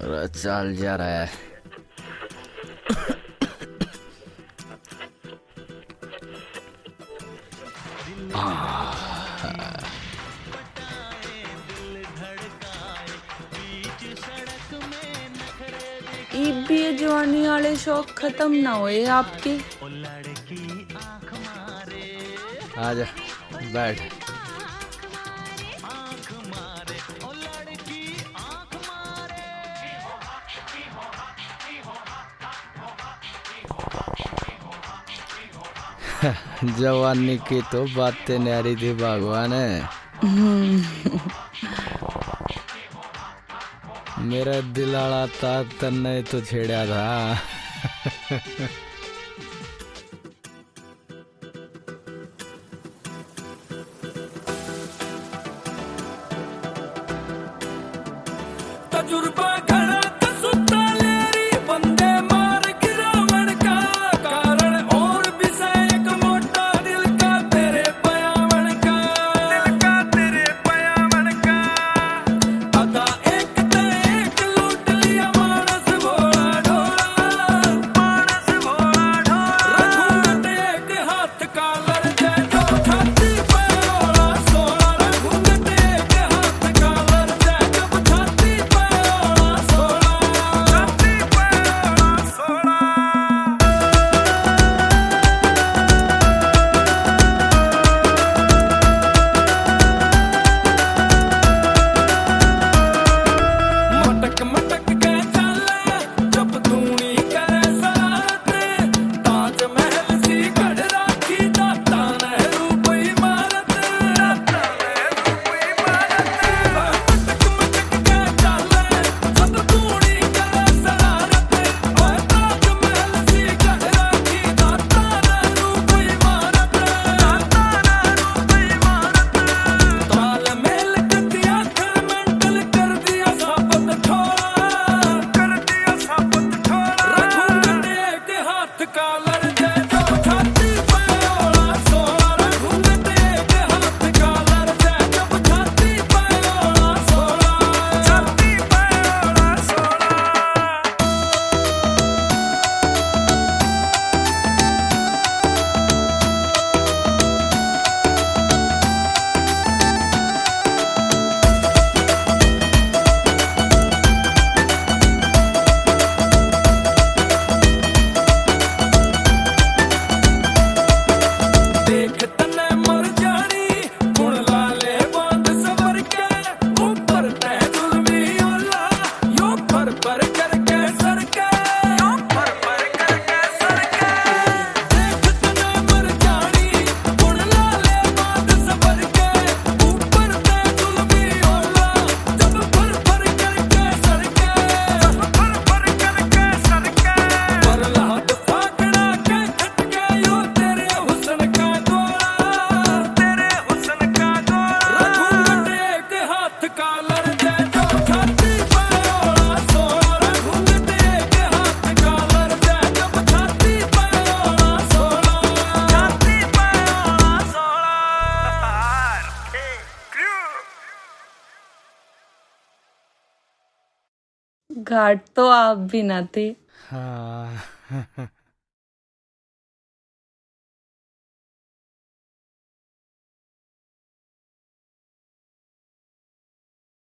चल जा रहा है। भी ये जवानी वाले शौक खत्म ना हुए आपके। आजा बैठ। जवानी की तो बातें न्यारी थी भगवान है। मेरा दिल आड़ा था तन्ने तो छेड़ा था। तजुर्बा घड़ा सुता लेरी बंदे मार गिरावण का कारण और भी एक मोटा दिल का तेरे बयावण का अदा एक ते एक लूट लिया मानस भोला ढोला रघुनट एक हाथ का लड़ जाए जो छाती पे ओला सोला रघुनट एक हाथ का लड़ जाए जब छाती पे ओला सोला छाती पे ओला सोला। मटक मटक के चले जब धूनी करे सरारत ताज महल सी गढ़ राखी दाता नेहरू कोई इमारत मटक मटक के चले जब धूनी करे सरारत ताज महल सी गढ़ राखी दाता नेहरू कोई इमारत तालमेल कर दिया घर मेंटल कर दिया साबत ठोड़ा रघुनट एक हाथ का लड़ जाए जो छाती पे ओला सोला रघुनट एक हाथ का लड़ जाए जब छाती पे ओला सोला छाती पे ओला सोला। देख तने मर जानी गुण लाले बांध सवर के ऊपर तह जुल्मी ओला यो पर करके सर के देख तने मर जानी गुण लाले बांध सवर के ऊपर तह जुल्मी ओला जब पर करके सर के बरलाट फाकड़ा के खटके यो तेरे हुस्न का गोला रघुनट एक हाथ का लड़ जाए जो छाती पे ओला सोला रघुनट एक हाथ का लड़ जाए जब छाती पे ओला सोला छाती पे ओला सोला। घाट तो आप भी ना थे। हाँ।